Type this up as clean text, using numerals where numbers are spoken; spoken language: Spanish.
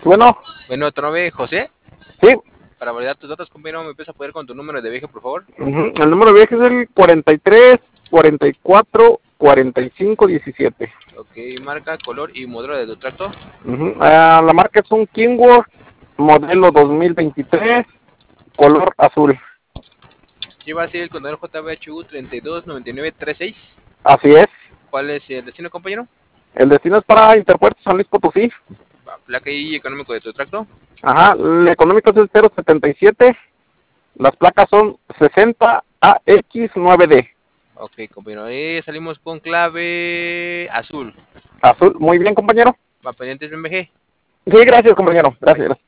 Bueno, Bueno, otro nombre, José. sí. Para validar tus datos, compañero, ¿me empieza a poder con tu número de viaje, por favor? El número de viaje es el 43 44 45 17. Ok, marca, color y modelo de tu tracto. La marca es un Kingworth, modelo 2023, color azul. Sí, va a ser el contenedor JBHU 329936. Así es. ¿Cuál es el destino, compañero? El destino es para Interpuerto San Luis Potosí. Placa y económico de tu tracto. Ajá, el económico es el 077. Las placas son 60AX9D. Ok, compañero, salimos con clave azul. Azul, muy bien, compañero. Va pendientes BMG. Sí, gracias, compañero. Bye. Gracias.